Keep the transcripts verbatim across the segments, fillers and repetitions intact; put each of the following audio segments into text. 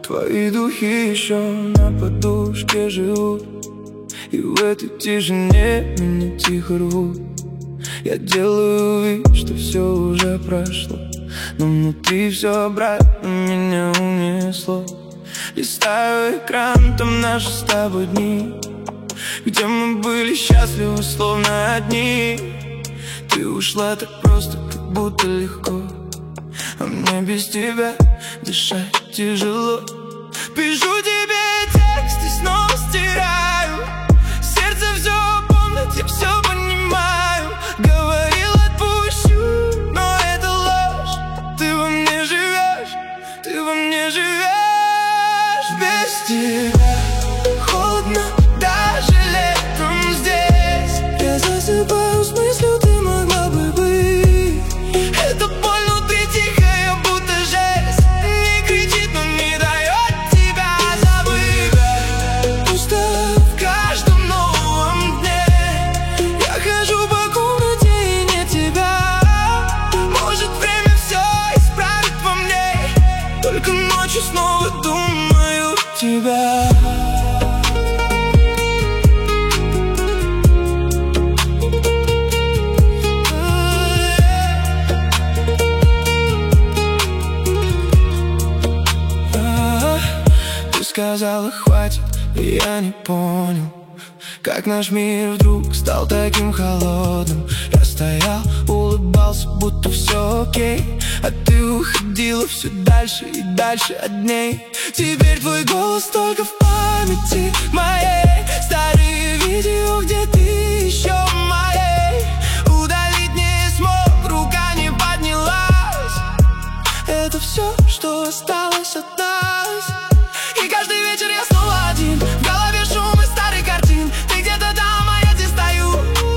Твои духи еще на подушке живут, и в этой тишине меня тихо рвут. Я делаю вид, что все уже прошло, но внутри все обратно меня унесло. Листаю экран, там наши с тобой дни, где мы были счастливы, словно одни. Ты ушла так просто, как будто легко, а мне без тебя дышать тяжело. Пишу тебе текст и снова стираю, сердце все помнит, я все понимаю. Говорил, отпущу, но это ложь. Ты во мне живешь, ты во мне живешь. Без тебя холодно даже летом здесь. Я засыпаю с мыслью, ты могла бы быть. Это боль внутри тихая, будто жесть. Не кричит, но не дает тебя забыть. Пусто в каждом новом дне. Я хожу по комнате и нет тебя. Может, время все исправит во мне, только ночью снова думаю тебя. Сказала, хватит, и я не понял, как наш мир вдруг стал таким холодным. Я стоял, улыбался, будто все окей, а ты уходила все дальше и дальше от дней. Теперь твой голос только в памяти моей. Старые видео, где ты еще моей. Удалить не смог, рука не поднялась. Это все, что осталось от нас. И каждый вечер я снова один, в голове шум из старых картин. Ты где-то там, а я здесь стою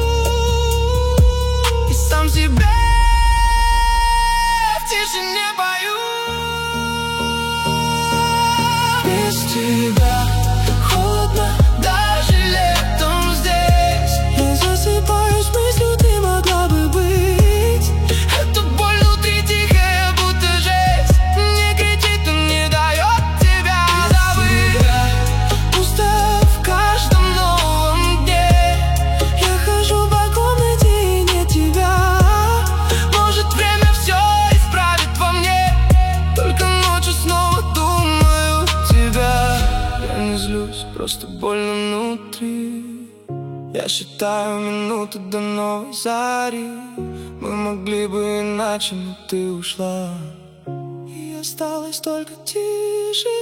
и сам себе в тишине пою. Без тебя холодно даже летом здесь. Я засыпаю с мыслью, ты могла бы быть. Это боль внутри тихая, будто жесть. Не кричит, он не дает тебя забыть. Пусто в каждом новом дне. Я хожу по комнате и нет тебя. Может, время все исправит во мне, только ночью снова думаю тебя. Я не злюсь, просто больно внутри. Я считаю минуты до новой зари. Мы могли бы иначе, но ты ушла, и осталась только тишина.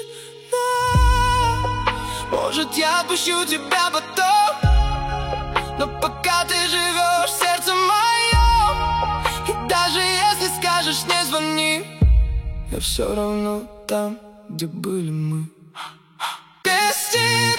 Может, я отпущу тебя потом, но пока ты живешь в сердце моем. И даже если скажешь не звони, я все равно там, где были мы. Без тебя